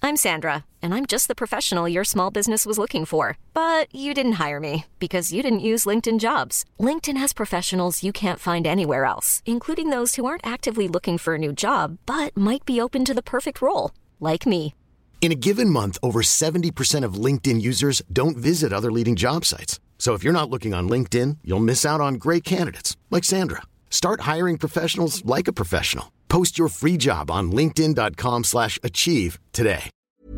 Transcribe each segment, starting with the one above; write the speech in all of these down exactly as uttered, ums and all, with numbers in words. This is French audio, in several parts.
I'm Sandra, and I'm just the professional your small business was looking for. But you didn't hire me because you didn't use LinkedIn Jobs. LinkedIn has professionals you can't find anywhere else, including those who aren't actively looking for a new job, but might be open to the perfect role, like me. In a given month, over seventy percent of LinkedIn users don't visit other leading job sites. So if you're not looking on LinkedIn, you'll miss out on great candidates like Sandra. Start hiring professionals like a professional. Post your free job on linkedin.com slash achieve today.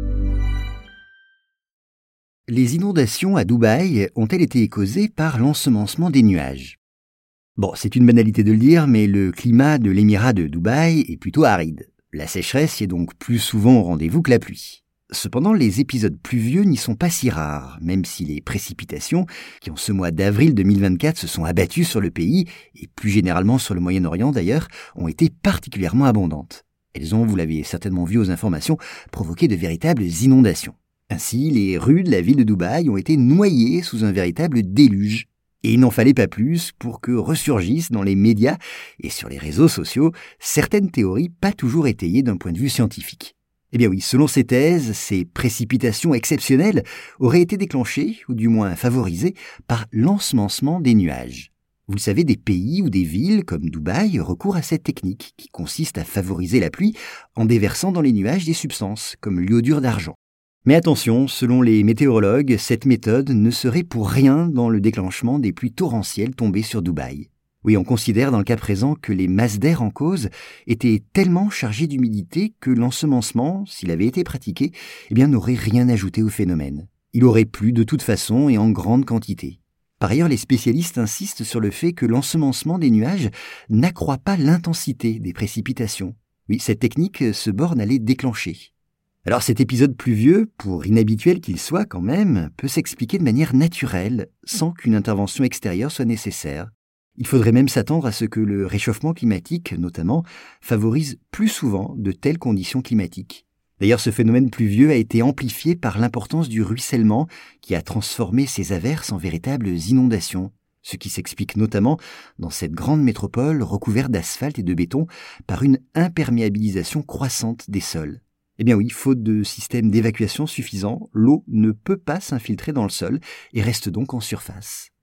Les inondations à Dubaï ont-elles été causées par l'ensemencement des nuages ? Bon, c'est une banalité de le dire, mais le climat de l'émirat de Dubaï est plutôt aride. La sécheresse y est donc plus souvent au rendez-vous que la pluie. Cependant, les épisodes pluvieux n'y sont pas si rares, même si les précipitations, qui en ce mois d'avril deux mille vingt-quatre se sont abattues sur le pays, et plus généralement sur le Moyen-Orient d'ailleurs, ont été particulièrement abondantes. Elles ont, vous l'avez certainement vu aux informations, provoqué de véritables inondations. Ainsi, les rues de la ville de Dubaï ont été noyées sous un véritable déluge. Et il n'en fallait pas plus pour que ressurgissent dans les médias et sur les réseaux sociaux certaines théories pas toujours étayées d'un point de vue scientifique. Eh bien oui, selon ces thèses, ces précipitations exceptionnelles auraient été déclenchées, ou du moins favorisées, par l'ensemencement des nuages. Vous le savez, des pays ou des villes comme Dubaï recourent à cette technique qui consiste à favoriser la pluie en déversant dans les nuages des substances comme l'iodure d'argent. Mais attention, selon les météorologues, cette méthode ne serait pour rien dans le déclenchement des pluies torrentielles tombées sur Dubaï. Oui, on considère dans le cas présent que les masses d'air en cause étaient tellement chargées d'humidité que l'ensemencement, s'il avait été pratiqué, eh bien, n'aurait rien ajouté au phénomène. Il aurait plu de toute façon et en grande quantité. Par ailleurs, les spécialistes insistent sur le fait que l'ensemencement des nuages n'accroît pas l'intensité des précipitations. Oui, cette technique se borne à les déclencher. Alors cet épisode pluvieux, pour inhabituel qu'il soit quand même, peut s'expliquer de manière naturelle, sans qu'une intervention extérieure soit nécessaire. Il faudrait même s'attendre à ce que le réchauffement climatique, notamment, favorise plus souvent de telles conditions climatiques. D'ailleurs, ce phénomène pluvieux a été amplifié par l'importance du ruissellement qui a transformé ces averses en véritables inondations, ce qui s'explique notamment dans cette grande métropole recouverte d'asphalte et de béton par une imperméabilisation croissante des sols. Eh bien oui, faute de système d'évacuation suffisant, l'eau ne peut pas s'infiltrer dans le sol et reste donc en surface.